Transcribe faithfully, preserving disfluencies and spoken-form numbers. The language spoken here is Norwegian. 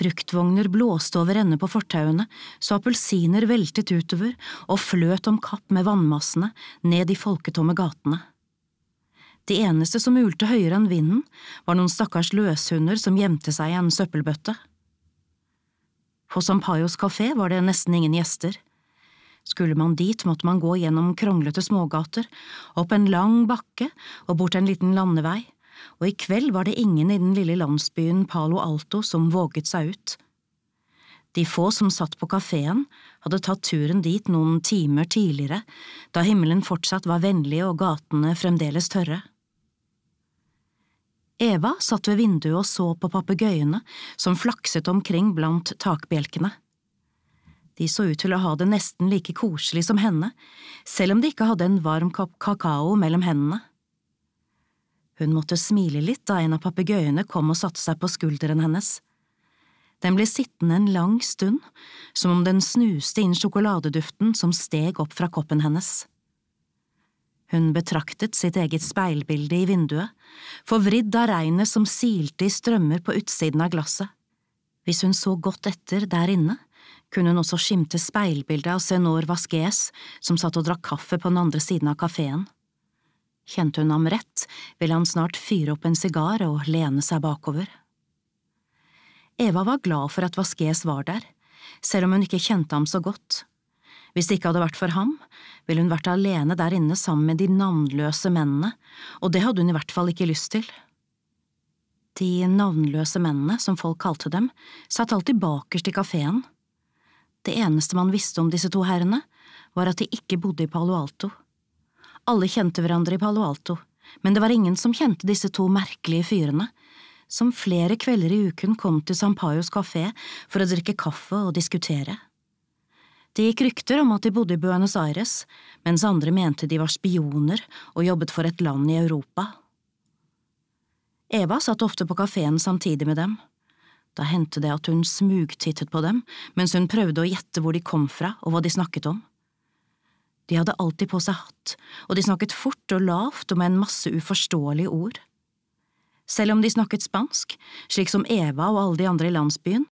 Fruktvogner blåste over ende på fortauene, så appelsiner veltet utover og fløt om kapp med vannmassene ned i folketomme gatene. De eneste som ulte høyere enn vinden, var noen stakkars løshunder som gjemte seg i en søppelbøtte. På Sampaios kafé var det nesten ingen gjester. Skulle man dit, måtte man gå gjennom kronglete smågater, opp en lang bakke og bort en liten landevei, og i kveld var det ingen i den lille landsbyen Palo Alto som våget seg ut. De få som satt på kaféen hadde tatt turen dit noen timer tidligere, da himmelen fortsatt var vennlig og gatene fremdeles tørre. Eva satt ved vinduet og så på papegøyene som flakset omkring blant takbjelkene. De så ut til å ha det nesten like koselig som henne, selv om de ikke hadde en varm kopp kakao mellom hendene. Hun måtte smile litt da en av papegøyene kom og satte seg på skulderen hennes. Den ble sittende en lang stund, som om den snuste inn sjokoladeduften som steg opp fra koppen hennes. Hun betraktet sitt eget speilbilde i vinduet, forvridd av regnet som silte i strømmer på utsiden av glasset. Hvis hun så godt etter der inne, kunne hun også skimte speilbildet av Senor Vasquez, som satt og drakk kaffe på den andre siden av kaféen. Kjente hun ham rett, ville han snart fyre opp en sigar og lene seg bakover. Eva var glad for at Vasquez var der, selv om hun ikke kjente ham så godt. Hvis det ikke hadde vært for ham, ville hun vært alene der inne sammen med de navnløse mennene, og det hadde hun i hvert fall ikke lyst til. De navnløse mennene, som folk kalte dem, satt alltid bakerst i kaféen. Det eneste man visste om disse to herrene, var at de ikke bodde i Palo Alto. Alle kjente hverandre i Palo Alto, men det var ingen som kjente disse to merkelige fyrene, som flere kvelder i uken kom til Sampaios kafé for å drikke kaffe og diskutere. Det gikk rykter om at de bodde i Buenos Aires, mens andre mente de var spioner og jobbet for et land i Europa. Eva satt ofte på kaféen samtidig med dem. Da hendte det at hun smugtittet på dem, mens hun prøvde å gjette hvor de kom fra og hva de snakket om. De hadde alltid på seg hatt, og de snakket fort og lavt og med en masse uforståelige ord. Selv om de snakket spansk, slik som Eva og alle de andre i landsbyen,